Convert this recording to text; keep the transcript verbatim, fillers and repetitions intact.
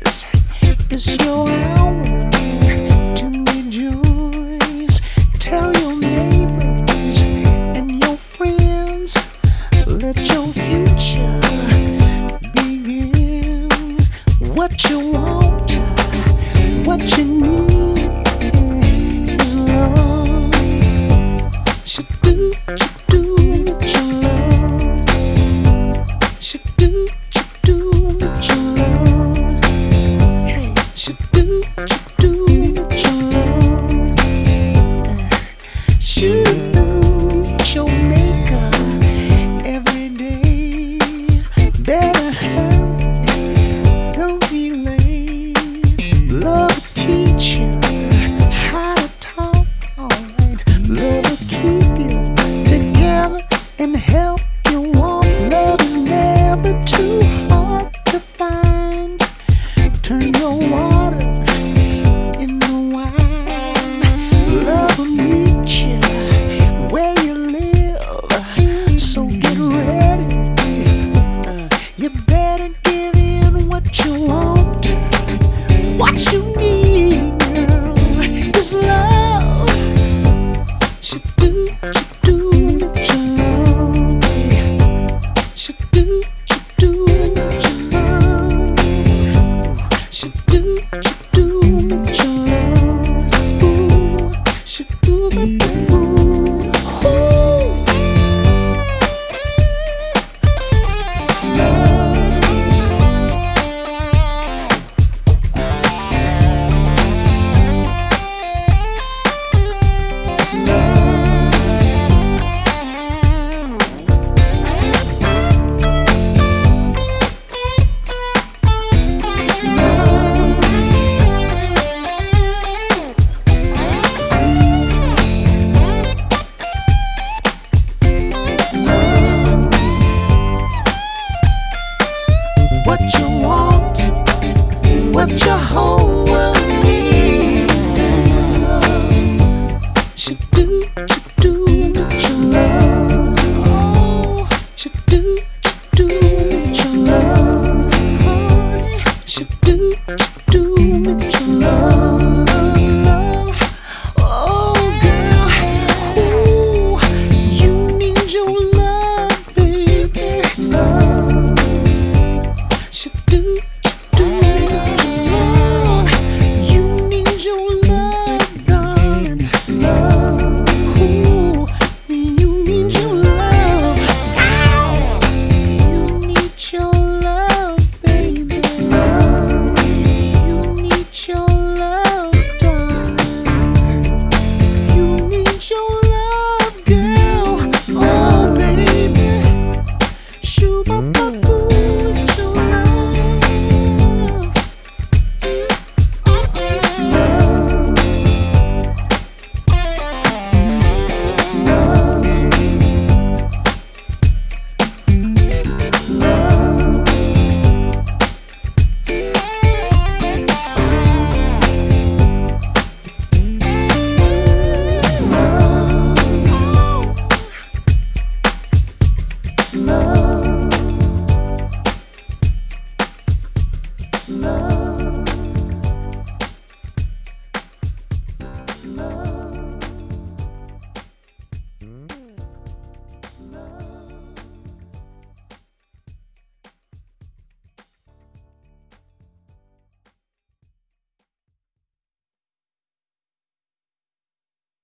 This is your hour to rejoice. Tell your neighbors and your friends, let your future begin. What you want, what you need is love. Should do, should do what you love. Should do, should do what you love. Hey, should do, should do what you love. Should meet your maker every day. Better hurry, don't be late. Love will teach you how to talk, alright. Love will keep you together and help you walk. Love is never too hard to find. Turn your water into wine. Love will meet you where you live, so get ready. Uh, you better give in what you want. What you need, girl, is love. Should do, should do what you love. Should do, should do what you love. Should do, should do what you love. Ooh, should do what you love. What you want, what you hold.